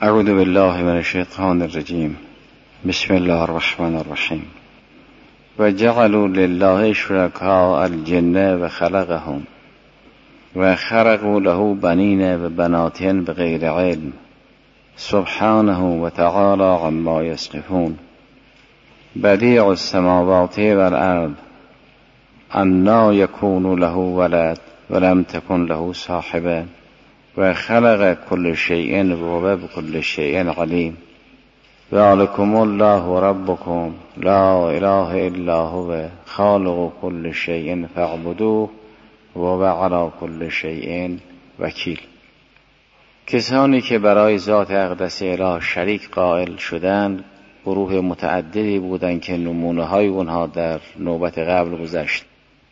اعوذ بالله من الشیطان الرجیم. بسم الله الرحمن الرحیم. و جعلوا لله شرکاء الجن و خلقهم و خرقوا له بنین و بنات بغیر علم سبحانه و تعالی عما یصفون. بدیع السماوات والارض انا یکون له ولد ولم تکن له صاحبه و خلق كل شيء وهو بكل شيء عليم. ذلكم الله ربكم لا اله الا هو خالق كل شيء فاعبدوه وهو على كل شيء وکیل. کسانی که برای ذات اقدس اله شریک قائل شدند گروه متعددی بودند که نمونه های اونها در نوبت قبل گذشت.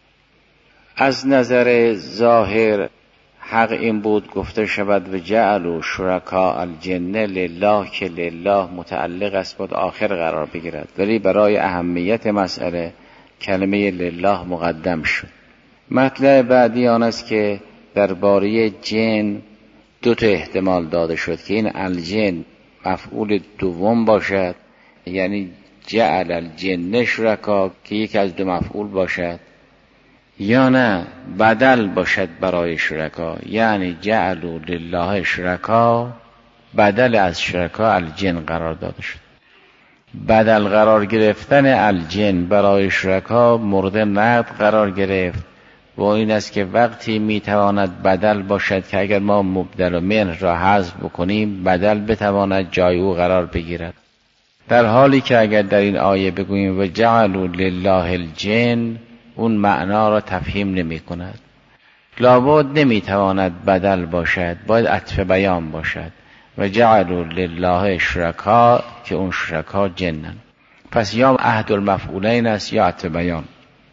از نظر ظاهر حق این بود گفته شود و جعلوا شرکاء الجن لله که لله متعلق است بود آخر قرار بگیرد، ولی برای اهمیت مسئله کلمه لله مقدم شد. مطلب بعدی آن است که درباره جن دو تا احتمال داده شد که این الجن مفعول دوم باشد، یعنی جعل الجن شرکا که یک از دو مفعول باشد، یا نه بدل باشد برای شرکا، یعنی جعلوا لله شرکا بدل از شرکا الجن قرار داده شد. بدل قرار گرفتن الجن برای شرکا مورد نقد قرار گرفت و این است که وقتی میتواند بدل باشد که اگر ما مبدل و من را حذف بکنیم بدل بتواند جای او قرار بگیرد، در حالی که اگر در این آیه بگوییم و جعلوا لله الجن اون معنا را تفهیم نمی کند. لابد نمی تواند بدل باشد، باید عطف بیان باشد و جعلوا لله شرکا که اون شرکا جنن، پس یا عهد المفعولین است یا عطف بیان.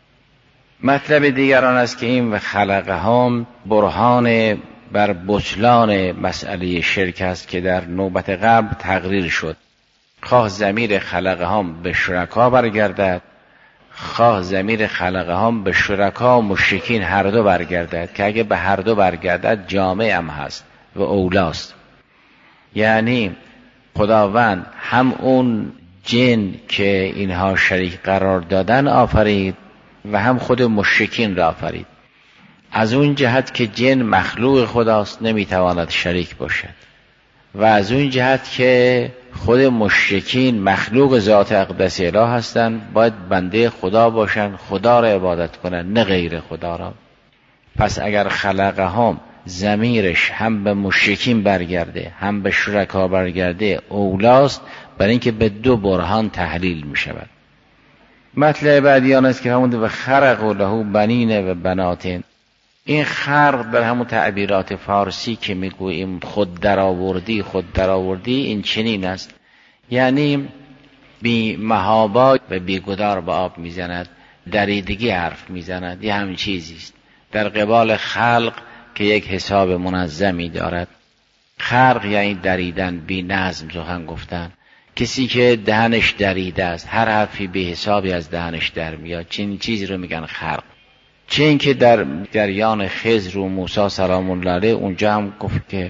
مطلب دیگر آن است که این و خلقهم برهان بر بطلان مسئله شرک است که در نوبت قبل تقریر شد، خواه ضمیر خلقهم به شرکا برگردد خواه ضمیر خلقهم به شرکا و مشرکین هر دو برگردد، که اگه به هر دو برگردد جامع هم هست و اولاست. یعنی خداوند هم اون جن که اینها شریک قرار دادن آفرید و هم خود مشرکین را آفرید. از اون جهت که جن مخلوق خداست نمیتواند شریک باشد و از اون جهت که خود مشرکین مخلوق ذات اقدس اله هستند باید بنده خدا باشند، خدا را عبادت کنند نه غیر خدا را. پس اگر خلقهم ضمیرش هم به مشرکین برگرده هم به شرکا برگرده اولاست، برای اینکه به دو برهان تحلیل می شود. مطلب بعدی آن است که همون و خرقوا له بنین و بنات. این خرق در همون تعبیرات فارسی که میگوییم خود درآوردی این چنین است، یعنی بی محابا و بی گدار به آب میزند، دریدگی حرف میزند، یه همین چیزی است در قبال خلق که یک حساب منظمی دارد. خرق یعنی دریدن، بی نظم سخن گفتن. کسی که دهنش دریده است هر حرفی به حسابی از دهنش در میاد، چنین چیزی رو میگن خرق. چه این که در جریان خضر و موسی سلام الله علیه اونجا هم گفت که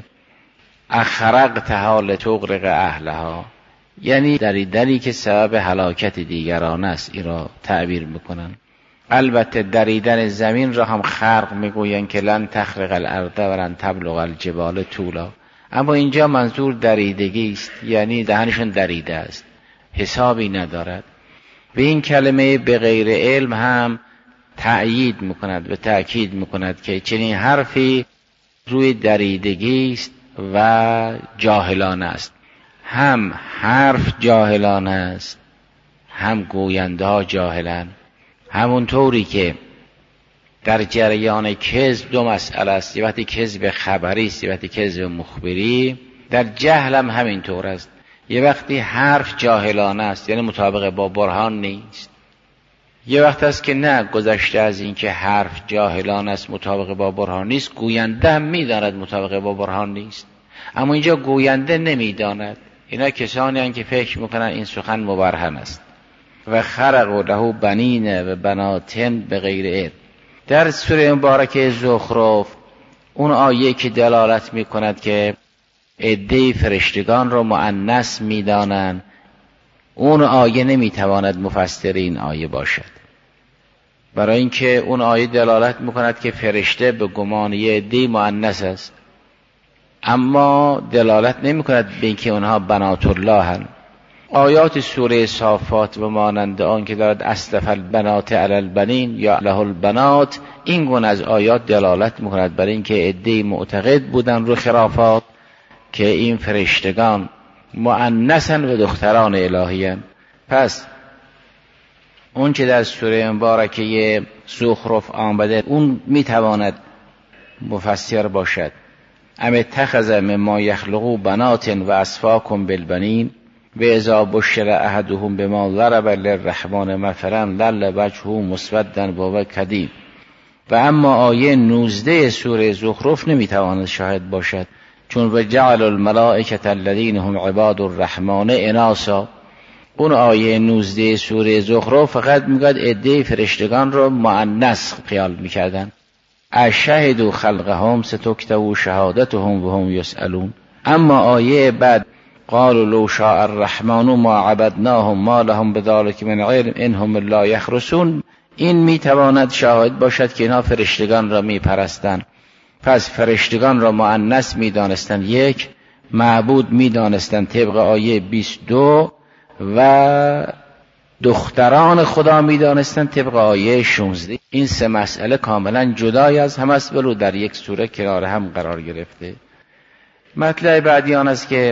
اخرقتها لتغرق اهلها، یعنی دریدنی که سبب هلاکت دیگران است، این را تعبیر میکنن. البته دریدن زمین را هم خرق میگوین که لن تخرق الارض و لن تبلغ الجبال طولا، اما اینجا منظور دریدگی است، یعنی دهنشون دریده است، حسابی ندارد. و این کلمه به غیر علم هم تأیید میکند و تأکید میکند که چنین حرفی روی دریدگی است و جاهلانه است. هم حرف جاهلانه است هم گوینده ها جاهلن. همونطوری که در جریان کذب دو مسئله است، یه وقتی کذب خبری است یه وقتی کذب مخبری، در جهل هم همینطور است. یه وقتی حرف جاهلانه است یعنی مطابق با برهان نیست، یه وقت است که نه گذشته از این که حرف جاهلان است مطابق با برهان نیست، گوینده هم میداند مطابق با برهان نیست، اما اینجا گوینده نمیداند. اینا کسانی هستند که فکر میکنن این سخن مبرهن است. و خرقوا له بنین و بنات بغیر علم. در سوره مبارکه زخرف اون آیه که دلالت میکند که عده فرشتگان را مؤنث می‌دانند، اون آیه نمیتواند مفسر این آیه باشد، برای اینکه اون آیه دلالت میکند که فرشته به گمان یه عده مؤنث است، اما دلالت نمیکند به اینکه اونها بنات الله هستند. آیات سوره صافات و مانند آن که دارد اصطفى البنات علی البنین یا له البنات، این گونه از آیات دلالت میکند برای اینکه عده معتقد بودن رو خرافات که این فرشتگان مؤنثن و دختران الهی‌اند. پس اون که در سوره مبارکه زخرف آمده اون میتواند مفسر باشد. ام اتخذ مما یخلق بنات و اصفاکم بالبنین و اذا بشر احدهم بما ضرب للرحمن مثلا ظل وجهه مسودا وهو کظیم. و اما آیه 19 سوره زخرف نمیتواند شاهد باشد، چون و جعل الملائکة الذین هم عباد الرحمن اناثا. اون آیه 19 سوره زخرف فقط میگوید عده فرشتگان رو مؤنث خیال میکردن. اشهدوا خلقهم ستکتب شهادتهم و هم یسألون. اما آیه بعد قالوا لو شاء الرحمن ما عبدناهم ما لهم بذلک من علم انهم لا یخرسون، این میتواند شاهد باشد که اینا فرشتگان را میپرستند. پس فرشتگان را مؤنث میدانستند، یک معبود میدانستند طبق آیه 22 و دختران خدا میدانستند طبق آیه 16. این سه مسئله کاملا جدای از هم است ولو در یک سوره کنار هم قرار گرفته. مطلب بعدی آن است که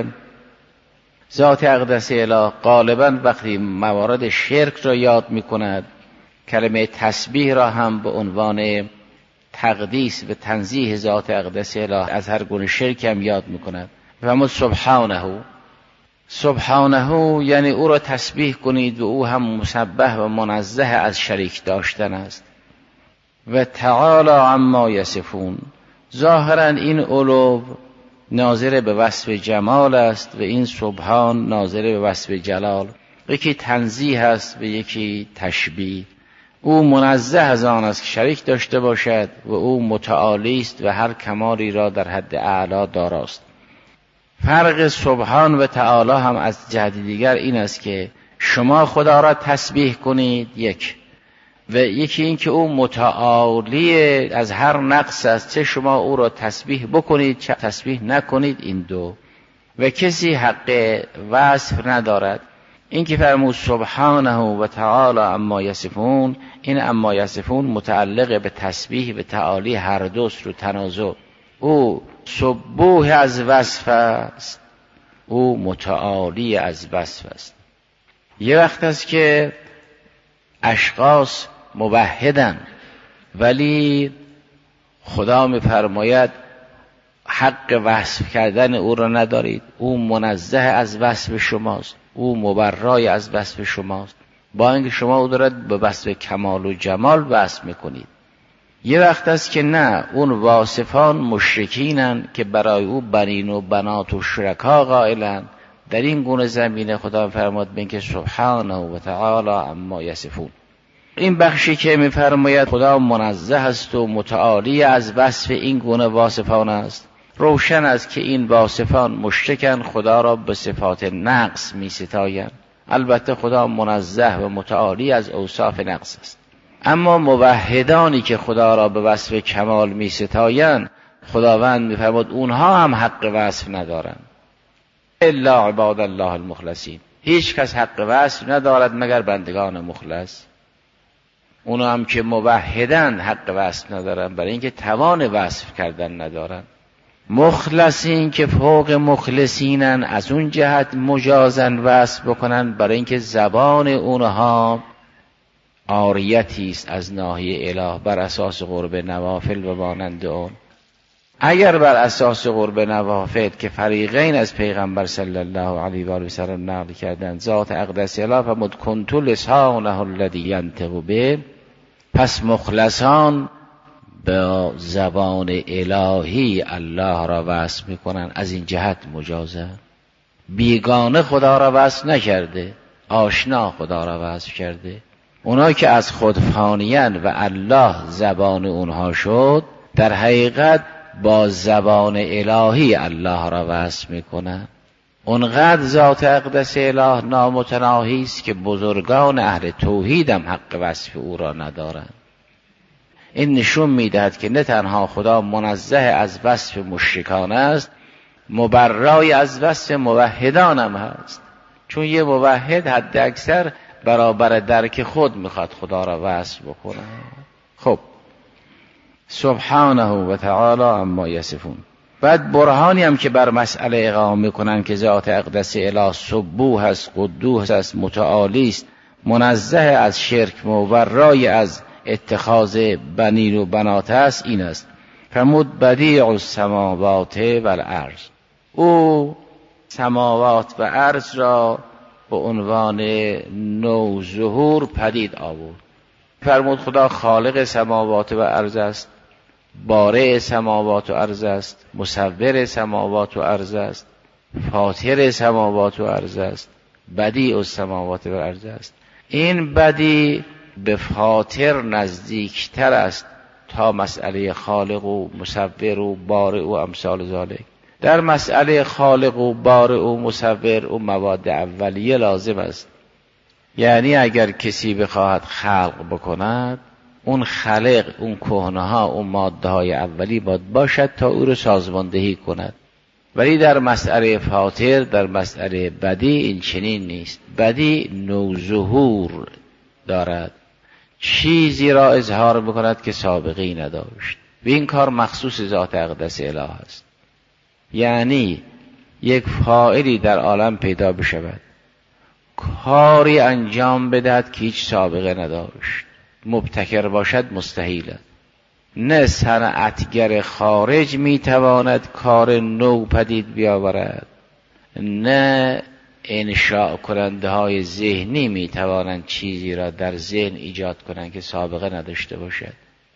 ذات اقدس اله غالبا وقتی موارد شرک را یاد میکند، کلمه تسبیح را هم به عنوان تقدیس و تنزیه ذات اقدس اله از هر گونه شرک هم یاد میکند. فرمود سبحانه، سبحانه یعنی او را تسبیح کنید و او هم مسبح و منزه از شریک داشتن است. و تعالی عما یصفون، ظاهرا این علو ناظر به وصف جمال است و این سبحان ناظر به وصف جلال. یکی تنزیه است و یکی تشبیه. او منزه از آن است که شریک داشته باشد و او متعالی است و هر کمالی را در حد اعلا داراست. فرق سبحان و تعالی هم از جهت دیگر این است که شما خدا را تسبیح کنید یک، و یکی این که او متعالی از هر نقص است، چه شما او را تسبیح بکنید چه تسبیح نکنید، این دو، و کسی حق وصف ندارد. این که فرمود سبحانه و تعالی اما یصفون، این اما یصفون متعلق به تسبیح و تعالی هر دوست رو تنازع. او سبوح از وصف است، او متعالی از وصف است. یه وقت است که اشخاص موحدن ولی خدا می‌فرماید حق وصف کردن او را ندارید، او منزه از وصف شماست، او مبرای از وصف شماست، با اینکه شما او دارد به وصف کمال و جمال وصف میکنید. یه وقت است که نه، اون واصفان مشرکینن که برای او بنین و بنات و شرکا قائلن. در این گونه زمینه خدا فرماد بین که سبحانه و تعالی اما یصفون. این بخشی که میفرماید خدا منزه است و متعالی از وصف این گونه واصفان است، روشن است که این واصفان مشرکن، خدا را به صفات نقص می ستایند. البته خدا منزه و متعالی از اوصاف نقص است. اما موحدانی که خدا را به وصف کمال می ستایند، خداوند می فرماد اونها هم حق وصف ندارند. الا عباد الله المخلصین، هیچ کس حق وصف ندارد مگر بندگان مخلص. اونا هم که موحدن حق وصف ندارن برای اینکه توان وصف کردن ندارن. مخلصین که فوق مخلصینن از اون جهت مجازن وصف بکنن برای اینکه زبان اونها عاریتی است از ناحیه اله بر اساس قرب نوافل و مانند اون. اگر بر اساس قرب نوافل که فریقین از پیغمبر صلی الله علیه و آله و سلم نقل کردند، ذات اقدس اله فرمود کنت لسانه الذی ینطق به، پس مخلصان به زبان الهی الله را وصف میکنن، از این جهت مجازه. بیگانه خدا را وصف نکرده، آشنا خدا را وصف کرده. اونایی که از خود فانیان و الله زبان اونها شد، در حقیقت با زبان الهی الله را وصف میکنند. اونقدر ذات اقدس اله نامتناهی است که بزرگان اهل توحید هم حق وصف او را ندارند. این نشون میدهد که نه تنها خدا منزه از وصف مشرکان است، مبرای از وصف موحدان هم هست. چون یه موحد حد اکثر برابر درک خود میخواد خدا را وصف بکنه. خب سبحانه و تعالی عما یصفون. بعد برهانی هم که بر مسئله اقامه میکنن که ذات اقدس اله سبوح است، قدوس است، متعالی است، منزه از شرک، مبرای از اتخاذ بنین و بنات است، این است فرمود بدیع السماوات و الارض. او سماوات و ارض را به عنوان نو ظهور پدید آورد. فرمود خدا خالق سماوات و ارض است، بارئ سماوات و ارض است، مصور سماوات و ارض است، فاطر سماوات و ارض است، بدیع السماوات و ارض است. این بدیع به فاطر نزدیکتر است تا مسئله خالق و مصور و بارئ و امثال ذالک. در مسئله خالق و بارئ و مصور و مواد اولیه لازم است، یعنی اگر کسی بخواهد خلق بکند، اون خلق، اون کهنه ها، اون ماده های اولی باید باشد تا او رو سازماندهی کند. ولی در مسئله فاطر، در مسئله بدیع این چنین نیست. بدیع نوظهور دارد، چیزی را اظهار بکند که سابقی نداشت. و این کار مخصوص ذات اقدس اله است. یعنی یک فاعلی در عالم پیدا بشود، کاری انجام بدهد که هیچ سابقه نداشت، مبتکر باشد، مستحیل است. نه صنعتگر خارج میتواند کار نو پدید بیاورد، نه انشاء کننده های ذهنی میتوانند چیزی را در ذهن ایجاد کنند که سابقه نداشته باشد.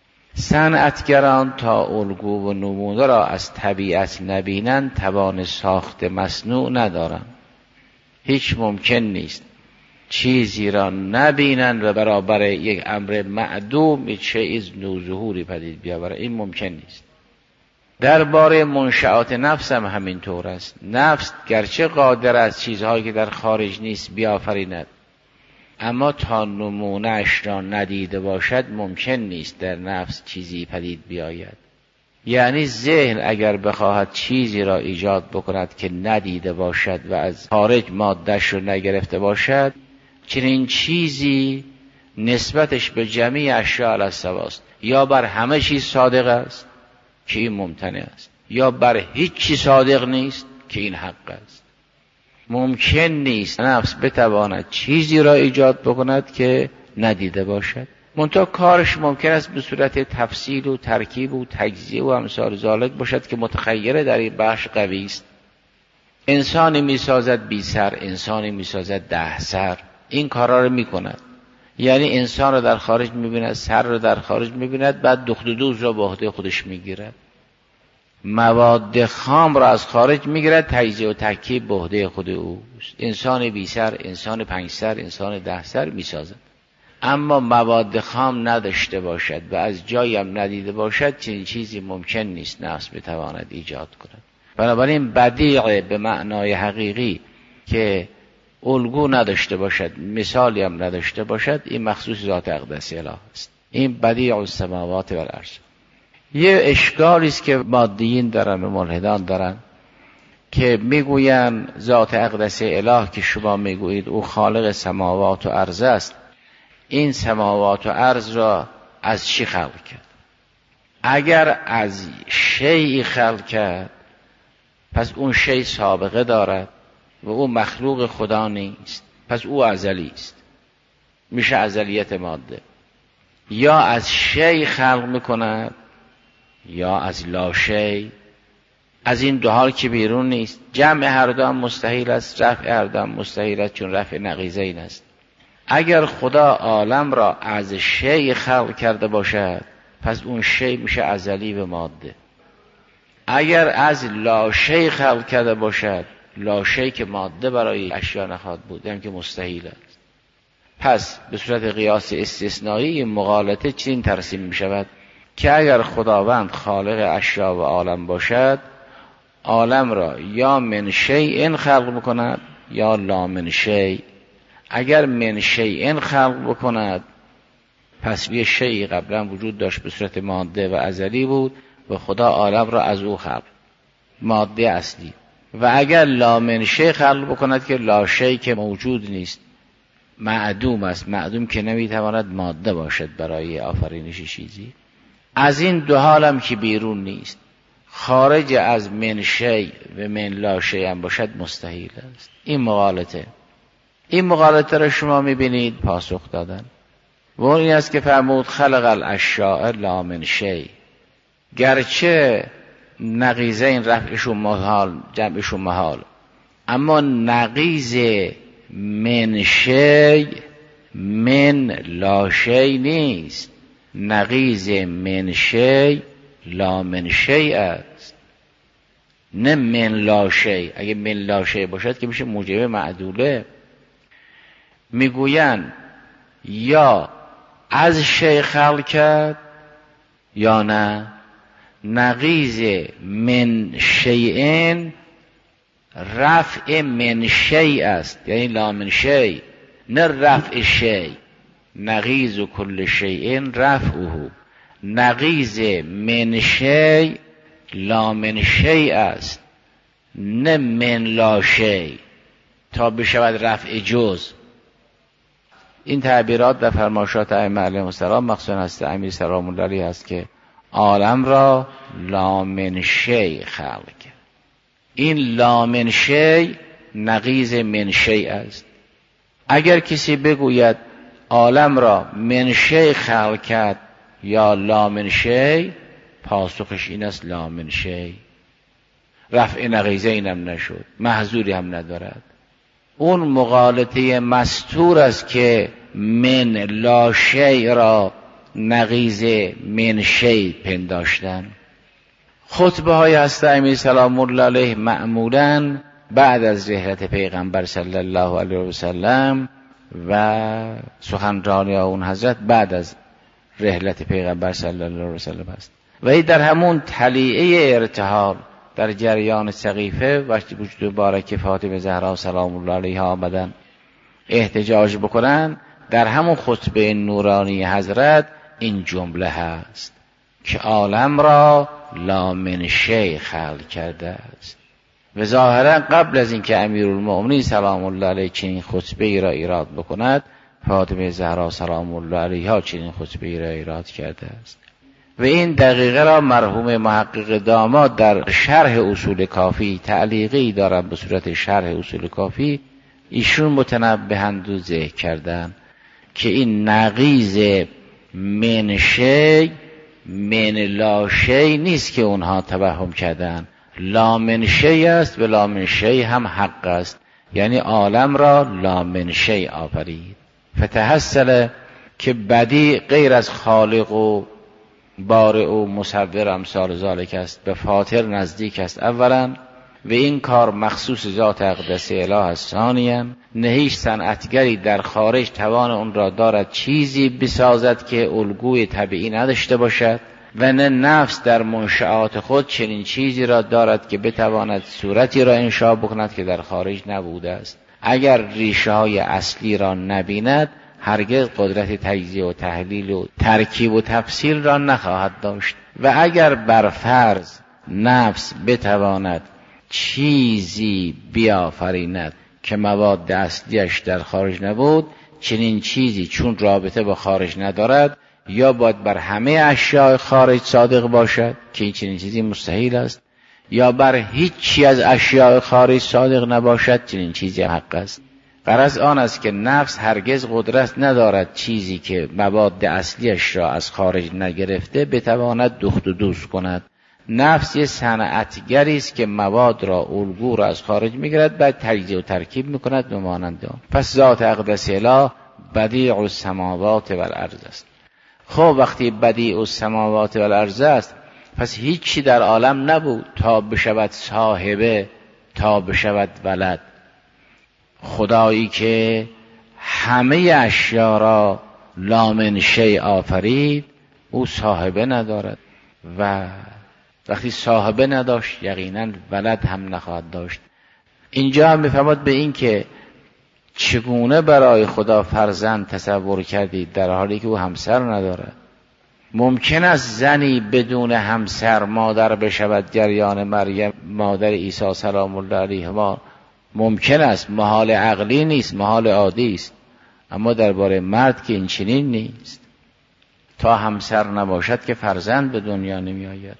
صنعتگران تا الگو و نمونه را از طبیعت نبینند توان ساخت مصنوع ندارند. هیچ ممکن نیست چیزی را نبینند و برابر یک امر معدوم چیز نوظهوری پدید بیاورد. این ممکن نیست. درباره منشآت نفس هم همین طور است. نفس گرچه قادر است چیزهایی که در خارج نیست بیافریند، اما تا نمونه‌اش را ندیده باشد ممکن نیست در نفس چیزی پدید بیاید. یعنی ذهن اگر بخواهد چیزی را ایجاد بکند که ندیده باشد و از خارج ماده‌اش رو نگرفته باشد، چنین چیزی نسبتش به جمیع اشیاء علی السواست. یا بر همه چیز صادق است که این ممتنع است، یا بر هیچ چیز صادق نیست که این حق است. ممکن نیست نفس بتواند چیزی را ایجاد بکند که ندیده باشد. منتها کارش ممکن است به صورت تفصیل و ترکیب و تجزیه و امثال ذالک باشد که متخیره در این بخش قوی است. انسانی میسازد بی سر، انسانی میسازد 10 سر. این کارا رو میکند. یعنی انسان رو در خارج میبیند، سر رو در خارج میبیند، بعد دخت و دوز را به عهده خودش میگیرد. مواد خام را از خارج میگیرد، تجزیه و ترکیب به عهده خود اوست. انسان بی سر، انسان 5 سر، انسان 10 سر میسازد. اما مواد خام نداشته باشد و از جایی هم ندیده باشد، چنین چیزی ممکن نیست نفس بتواند ایجاد کند. بنابراین بدیع به معنای حقیقی که الگو نداشته باشد، مثالی هم نداشته باشد، این مخصوص ذات اقدس اله است. این بدیع السماوات و الارض. یه اشکالی است که مادیین دارن و ملحدان دارن که میگوین ذات اقدس اله که شما میگویید او خالق سماوات و ارض است، این سماوات و ارض را از چی خلق کرد؟ اگر از شیئی خلق کرد پس اون شیء سابقه دارد و او مخلوق خدا نیست، پس او ازلی است، میشه ازلیت ماده. یا از شیء خلق میکند یا از لا شیء. از این دو حال که بیرون نیست. جمع هر دو هم مستحیل است، رفع هر دو هم مستحیل است، چون رفع نقیضین است. اگر خدا عالم را از شیء خلق کرده باشد پس اون شیء میشه ازلی به ماده. اگر از لا شیء خلق کرده باشد، لا شیء که ماده برای اشیا نخواهد بود، هم که مستحیل است. پس به صورت قیاس استثنایی مغالطه چنین ترسیم می شود که اگر خداوند خالق اشیا و عالم باشد، عالم را یا من شیء خلق بکند یا لا من شیء. اگر من شیء خلق بکند پس یه شیء قبلا وجود داشت به صورت ماده و ازلی بود و خدا عالم را از او خلق، ماده اصلی. و اگر لا من شیء خلق بکند که لا شیء که موجود نیست، معدوم است، معدوم که نمیتواند ماده باشد برای آفرینش چیزی. از این دو حالم که بیرون نیست، خارج از من شیء و من لا شیء هم باشد مستحیل است. این مغالطه را شما میبینید پاسخ دادن و اون این است که فرمود خلق الاشیاء لا من شیء. گرچه نقیضین رفعشون محال جمعشون محال، اما نقیض من شیء من لا شیء نیست. نقیض من شیء لا من شیء است، نه من لا شیء. اگه من لا شیء باشد که میشه موجب معدوله. میگویند یا از شیء خلق کرد یا نه. نقیض من شیء رفع من شیء است، یعنی لا من شیء، نه رفع شیء. نقیض کل شیء رفعه. نقیض من شیء لا من شیء است، نه من لا شیء تا بشود رفع جز. این تعبیرات در فرمایشات ائمه علیهم السلام مخصوصا از امیر سلام الله علیه است که عالم را لا من شیء خلق کرد. این لا من شیء نقیض من شیء است. اگر کسی بگوید عالم را من شیء خلق کرد یا لا من شیء، پاسخش این است لا من شیء. رفع نقیضه اینم نشد، محذوری هم ندارد. اون مغالطه مستور است که من لا شیء را نقیض من شیء پنداشتن. خطبه های حضرت امیر سلام الله علیه معمولاً بعد از رحلت پیغمبر صلی الله علیه و سلم و سخنرانی اون حضرت بعد از رحلت پیغمبر صلی الله علیه و سلم است. و این در همون تلیعه ارتحال در جریان سقیفه وقتی وجود مبارک فاطمه زهرا سلام الله علیها آمدن احتجاج بکنن، در همون خطبه نورانی حضرت این جمله هست که عالم را لا من شیء خلق کرده است. و ظاهرا قبل از اینکه امیرالمؤمنین سلام الله علیه چنین خطبه ای را ایراد بکند، فاطمه زهرا سلام الله علیها چنین خطبه ای را ایراد کرده است. و این دقیقه را مرحوم محقق داماد در شرح اصول کافی تعلیقی دارن به صورت شرح اصول کافی، ایشون متنبهند و ذکر کردن که این نقیض من شیء من لا شیء نیست که اونها توهم کردن. لا من شیء است و لا من شیء هم حق است، یعنی عالم را لا من شیء آفرید. فتحصل که بدی غیر از خالق و بارئ و مصور امثال ذالک است، به فاطر نزدیک است اولا، و این کار مخصوص ذات اقدس اله است ثانیا. نه هیچ صنعتگری در خارج توان اون را دارد چیزی بسازد که الگوی طبیعی نداشته باشد، و نه نفس در منشآت خود چنین چیزی را دارد که بتواند صورتی را انشاء بکند که در خارج نبوده است. اگر ریشه های اصلی را نبیند هرگز قدرت تجزیه و تحلیل و ترکیب و تفصیل را نخواهد داشت. و اگر بر فرض نفس بتواند چیزی بیافریند که مواد اصلیش در خارج نبود، چنین چیزی چون رابطه با خارج ندارد یا باید بر همه اشیاء خارج صادق باشد که این چنین چیزی مستحیل است، یا بر هیچی از اشیاء خارج صادق نباشد چنین چیزی حق است. غرض آن است که نفس هرگز قدرت ندارد چیزی که مواد اصلیش را از خارج نگرفته بتواند دخت و دوست کند. نفس یه صنعتگری است که مواد را الگو را از خارج میگیرد بعد تجزیه و ترکیب میکند و مانند آن. پس ذات اقدس اله بدیع السماوات و الارض است. خب وقتی بدیع السماوات و الارض است، پس هیچی در عالم نبود تا بشود صاحبه، تا بشود ولد. خدایی که همه اشیا را لا من شیء آفرید، او صاحبه ندارد و وقتی صاحبه نداشت یقینا ولد هم نخواهد داشت. اینجا هم میفهمد به این که چگونه برای خدا فرزند تصور کردید در حالی که او همسر ندارد. ممکن است زنی بدون همسر مادر بشود، جریان مریم مادر عیسی سلام الله علیهما ممکن است، محال عقلی نیست، محال عادی است. اما درباره مرد که این چنین نیست، تا همسر نباشد که فرزند به دنیا نمی آید.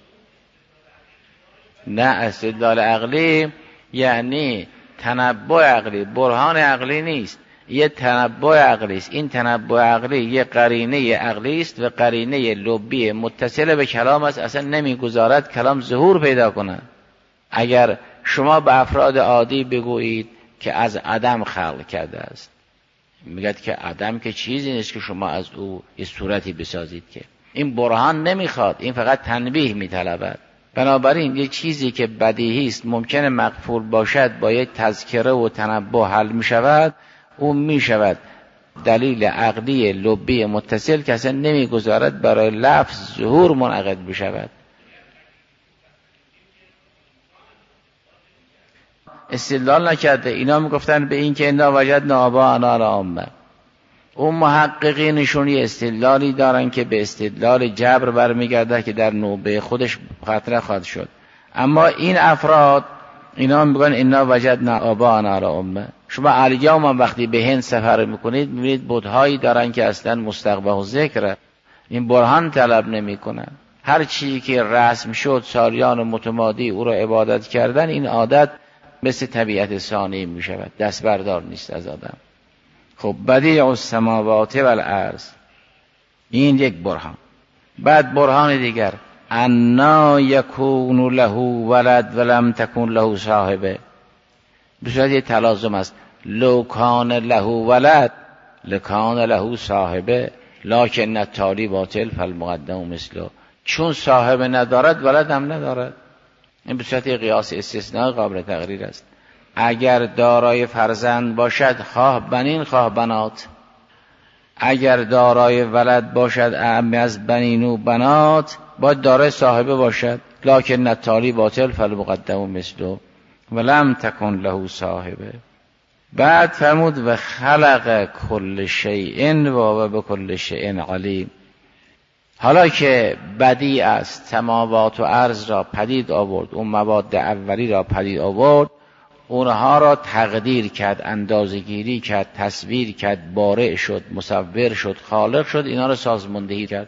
نه استدلال عقلی یعنی تنبؤ عقلی، برهان عقلی نیست، یه تنبؤ عقلی است. این تنبؤ عقلی یه قرینه عقلی است و قرینه لبی متصل به کلام است، اصلا نمیگذارد کلام ظهور پیدا کند. اگر شما به افراد عادی بگویید که از عدم خلق کرده است، میگد که عدم که چیزی نیست که شما از او یه صورتی بسازید، که این برهان نمیخواد، این فقط تنبیه میطلبد. بنابراین یه چیزی که بدیهی است ممکنه مغفور باشد با یک تذکره و تنبؤ حل میشود، اون میشود دلیل عقلی لبی متصل که اصلا نمیگذارد برای لفظ ظهور منعقد بشود. استدلال نکرده. اینا میگفتن به این که انا وجدنا آباءنا علی امه. اون محققینشون یه استدلالی دارن که به استدلال جبر برمیگرده که در نوبه خودش خطر خواهد شد. اما این افراد اینا میگن انا وجدنا آباءنا علی امه. شما الیوم هم وقتی به هند سفر میکنید میبینید بت‌هایی دارن که اصلا مستقبح و ذکره، این برهان طلب نمیکنن. هر چیزی که رسم شد سالیان متمادی او را عبادت کردن، این عادت مثل طبیعت ثانی می شود، دست بردار نیست از آدم. خب بدیع السماوات والارض، این یک برهان. بعد برهان دیگر، انا یکون له ولد ولم تکن له صاحبه. به صورت تلازم است، لو کان له ولد لکان له صاحبه لکن التالی باطل فالمقدم مثله. چون صاحبه ندارد ولد هم ندارد. این به صورت قیاس استثناء قابل تقریر است. اگر دارای فرزند باشد خواه بنین خواه بنات، اگر دارای ولد باشد اعم از بنین و بنات، باید دارای صاحبه باشد. لکن التالی باطل فالمقدم مثله ولم تکن له صاحبه. بعد فرمود و خلق کل شیء و بكل شیء علیم. حالا که بدیع است سماوات و ارض را پدید آورد، اون مواد اولی را پدید آورد، اونها را تقدیر کرد، اندازه‌گیری کرد، تصویر کرد، بارع شد، مصور شد، خالق شد، اینا را سازماندهی کرد.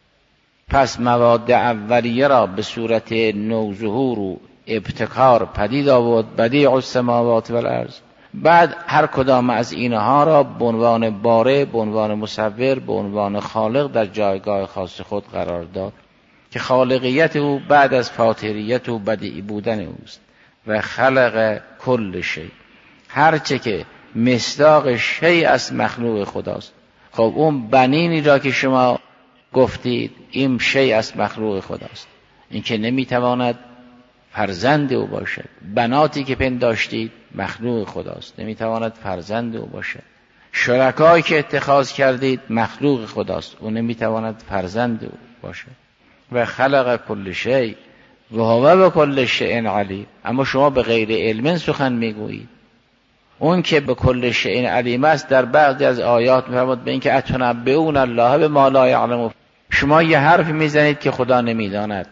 پس مواد اولیه را به صورت نوظهور و ابتکار پدید آورد، بدیع السماوات والارض. بعد هر کدام از اینها را به عنوان بارع، به عنوان مصور، به عنوان خالق در جایگاه خاص خود قرار داد که خالقیت او بعد از فاطریت و بدیع بودن اوست. و خلق کل شیء، هرچه که مصداق شیء از مخلوق خداست. خب اون بنینی را که شما گفتید این شیء از مخلوق خداست، این که نمیتواند فرزند او باشد. بناتی که پنداشتید مخلوق خداست، نمیتواند فرزند او باشد. شرکایی که اتخاذ کردید مخلوق خداست، او نمیتواند فرزند او باشد. و خلق کل شیء و هو بكل شیء علیم. اما شما به غیر علم سخن میگویید. اون که به کل شیء علیم است در بعضی از آیات میفرماید به اینکه اتنبئون الله بما لا یعلم. شما یه حرف میزنید که خدا نمیداند.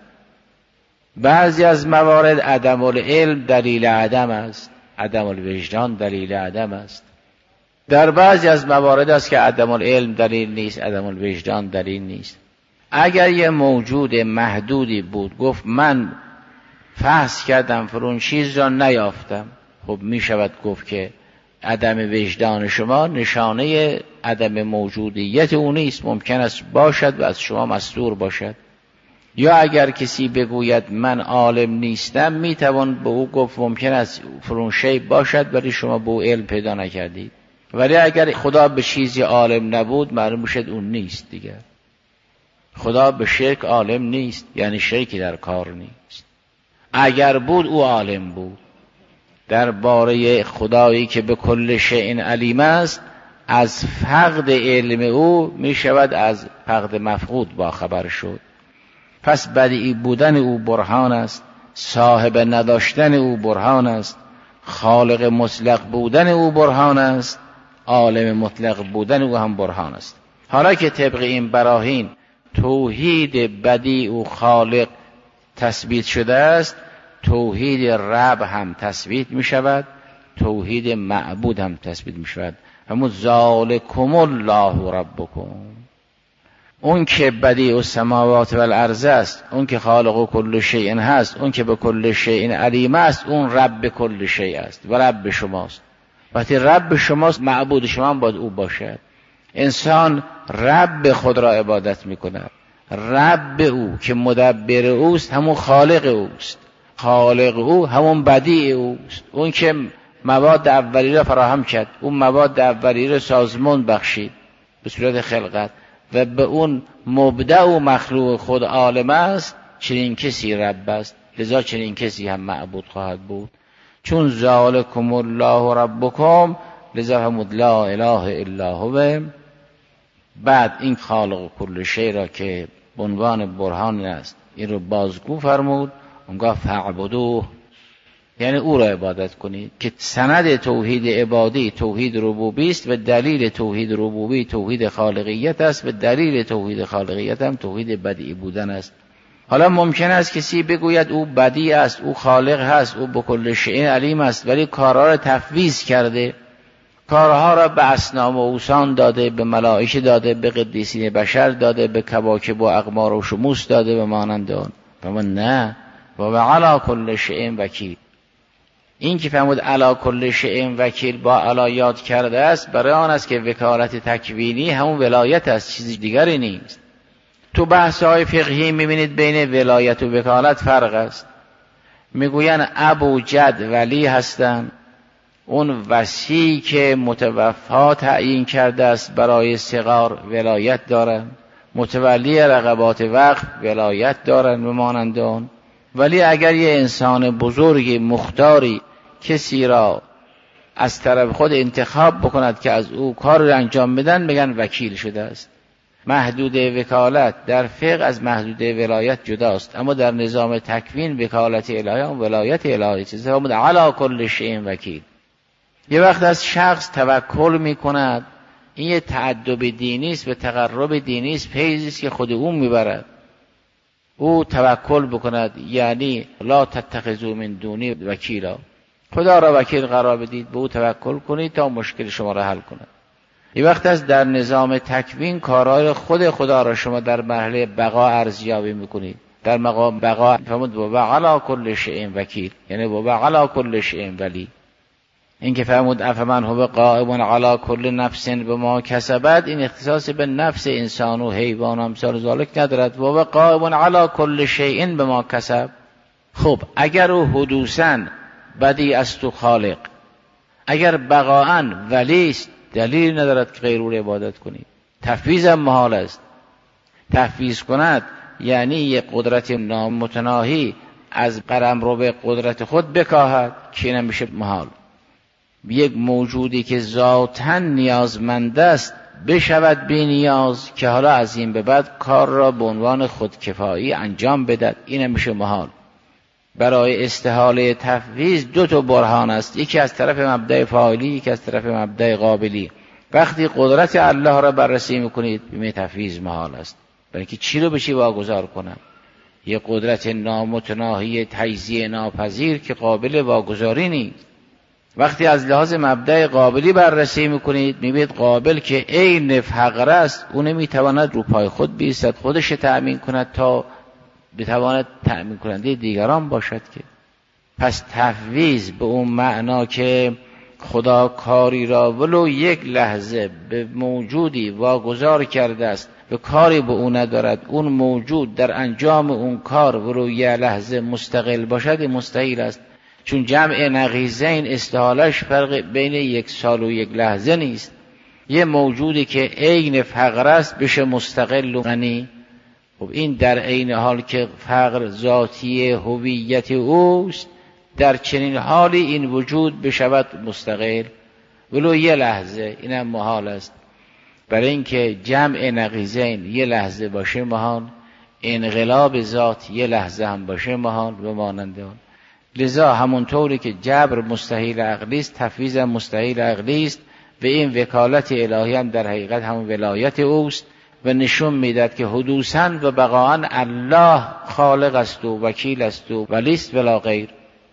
بعضی از موارد عدم العلم دلیل عدم است، عدم الوجدان دلیل عدم است. در بعضی از موارد است که عدم العلم دلیل نیست، عدم الوجدان دلیل نیست. اگر یه موجود محدودی بود گفت من فحص کردم فرون چیز را نیافتم، خب می شود گفت که عدم وجدان شما نشانه عدم موجودیت او نیست، ممکن است باشد و از شما مستور باشد. یا اگر کسی بگوید من عالم نیستم، می توان به او گفت ممکن است فرون شی باشد ولی شما به او علم پیدا نکردید. ولی اگر خدا به چیزی عالم نبود معلوم شد اون نیست دیگر. خدا به شرک عالم نیست، یعنی شرکی در کار نیست. اگر بود او عالم بود. درباره خدایی که به کل شیء علیم است از فقد علم او می شود از فقد مفقود با خبر شد. پس بدیع بودن او برهان است، صاحب نداشتن او برهان است، خالق مطلق بودن او برهان است، عالم مطلق بودن او هم برهان است. حالا که طبق این براهین توحید بدیع و خالق تثبیت شده است، توحید رب هم تثبیت می شود، توحید معبود هم تثبیت می شود. همون ذالکم الله ربکم، اون که بدیع السماوات و الارض است، اون که خالق کل شیء هست، اون که به کل شیء علیم است، اون رب کل شیء است و رب شماست. وقتی رب شماست، معبود شما هم باید او باشد. انسان رب خود را عبادت می کند. رب او که مدبر اوست همون خالق اوست، خالق او همون بدیع اوست، اون که مواد اولیه را فراهم کرد، اون مواد اولیه را سازمان بخشید به صورت خلقت و به اون مبدع و مخلوق خود عالم است. چنین کسی رب است، لذا چنین کسی هم معبود خواهد بود. چون ذالکم الله ربکم، لذا همود لا اله الا هو. بعد این خالق کل شیء را که به عنوان برهان است این رو بازگو فرمود، اونگاه فاعبدوه، یعنی او را عبادت کنید، که سند توحید عبادی توحید ربوبی است و دلیل توحید ربوبی توحید خالقیت است و دلیل توحید خالقیت هم توحید بدیع بودن است. حالا ممکن است کسی بگوید او بدیع است، او خالق هست، او به کل شیء علیم است، ولی کارها را تفویض کرده، کارها را به اصنام و اوثان داده، به ملائکه داده، به قدیسین بشر داده، به کواکب و اقمار و شموس داده و مانند آن. و نه، و علی کل شیء وکیل. این که فرمود علی کل شیء وکیل با علی یاد کرده است، برای آن است که وکالت تکوینی همون ولایت است، چیزی دیگری نیست. تو بحث‌های فقهی می‌بینید بین ولایت و وکالت فرق است. میگویند ابو جد ولی هستند، اون وصی که متوفا تعیین کرده است برای صغار ولایت دارند، متولی رقبات وقف ولایت دارند و مانند آن. ولی اگر یه انسان بزرگی مختاری کسی را از طرف خود انتخاب بکند که از او کار را انجام بدن، بگن وکیل شده است. محدود وکالت در فقه از محدود ولایت جداست، اما در نظام تکوین وکالت الهی و ولایت الهی چیزی فرمود علی کل شیء وکیل. یه وقت از شخص توکل میکند، این یه تعدب دینی است و تقرب دینی است، فیضی است که خود او میبرد. او توکل بکند، یعنی لا تتخذوا من دونی وکیلا، خدا را وکیل قرار بدید، به او توکل کنید تا مشکل شما را حل کند. یه وقت از در نظام تکوین کارهای خود خدا را شما در مرحله بقا ارزیابی میکنید. در مقام بقا فرمود و علی کل شیء وکیل، یعنی و علی کل شیء ولی. این که فرمود افمن هو قائم علی کل نفس بما کسبت، این اختصاص به نفس انسان و حیوان و امثال ذالک ندارد. و قائم علی کل شیء بما کسب. خب اگر او حدوثاً بدیع است و خالق، اگر بقاءً ولی است، دلیل ندارد که غیر او را عبادت کنید. تفویض هم محال است. تفویض کند یعنی یک قدرت نامتناهی از قلمرو به قدرت خود بکاهد، که نمیشه محال. یک موجودی که ذاتاً نیازمند است بشود بی نیاز، که حالا از این به بعد کار را به عنوان خودکفایی انجام بدهد، این نمیشه محال. برای استحاله تفویض دو تا برهان است، یکی از طرف مبدأ فاعلی، یکی از طرف مبدأ قابلی. وقتی قدرت الله را بررسی میکنید ببینید تفویض محال است، برای اینکه چی رو به چی واگذار کنم. یک قدرت نامتناهی تجزیه ناپذیر که قابل واگذاری نیست. وقتی از لحاظ مبدأ قابلی بررسی میکنید میبینید قابل که عین فقر است، او نمیتواند رو پای خود بایستد، خودش تأمین کند تا بتواند تأمین کننده دیگران باشد. که پس تفویض به اون معنا که خدا کاری را ولو یک لحظه به موجودی واگذار کرده است و کاری به اون ندارد، اون موجود در انجام اون کار ولو یک لحظه مستقل باشد، مستحیل است. چون جمع نقیضین استحالش فرق بین یک سال و یک لحظه نیست. یه موجودی که عین فقر است بشه مستقل و غنی، خب این در عین حال که فقر ذاتی هویت اوست، در چنین حالی این وجود بشود مستقل. ولو یه لحظه، اینم محال است. برای اینکه جمع نقیضین یه لحظه باشه محال، انقلاب ذات یه لحظه هم باشه محال و مانند آن. لذا همونطوری که جبر مستحیل عقلی است، تفویض هم مستحیل عقلی است و این وکالت الهی هم در حقیقت همون ولایت اوست و نشون میداد که حدوثاً و بقاءً الله خالق است و وکیل است و ولی است ولا غیر.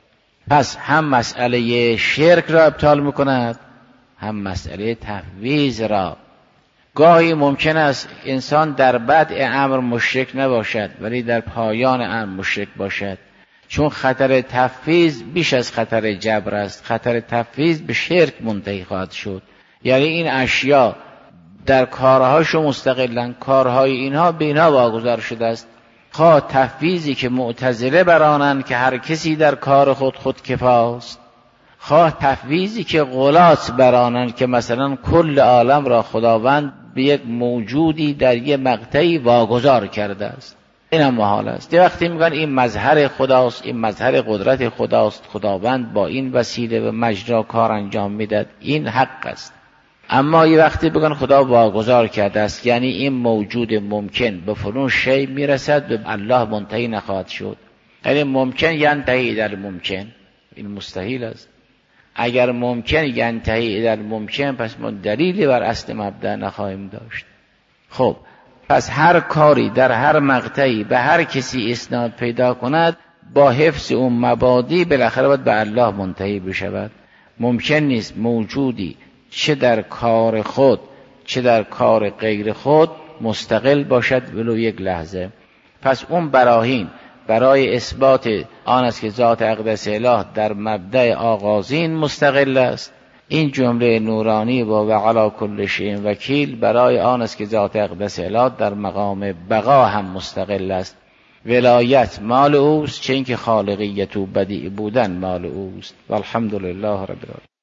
پس هم مسئله شرک را ابطال میکند، هم مسئله تفویض را. گاهی ممکن است انسان در بدء امر مشرک نباشد ولی در پایان امر مشرک باشد، چون خطر تفویض بیش از خطر جبر است. خطر تفویض به شرک منتهی خواهد شد. یعنی این اشیا در کارهاشو مستقلن، کارهای اینها به اینها واگذار شده است. خواه تفویضی که معتزله برانند که هر کسی در کار خود کفاست، خواه تفویضی که غلات برانند که مثلا کل عالم را خداوند به یک موجودی در یک مقطعی واگذار کرده است، این هم محال است. یه وقتی میگن این مظهر خداست، این مظهر قدرت خداست، خداوند با این وسیله و مجرا کار انجام میداد، این حق است. اما یه وقتی بگن خدا واگذار کرده است، یعنی این موجود ممکن به فلان شی میرسد به الله منتهی نخواهد شد. یعنی ممکن ینتهی در ممکن، این مستحیل است. اگر ممکن ینتهی در ممکن، پس ما دلیلی بر اصل مبدأ نخواهیم داشت. خب پس هر کاری در هر مقطعی به هر کسی اسناد پیدا کند، با حفظ اون مبادی بالاخره باید به الله منتهی بشود. ممکن نیست موجودی چه در کار خود چه در کار غیر خود مستقل باشد ولو یک لحظه. پس اون براهین برای اثبات آن است که ذات اقدس اله در مبدأ آغازین مستقل است. این جمله نورانی و علی کل شیء وکیل برای آن است که ذات اقدس اله در مقام بقا هم مستقل است. ولایت مال اوست، چه اینکه خالقیت و بدیع بودن مال اوست. والحمدلله رب العالمین.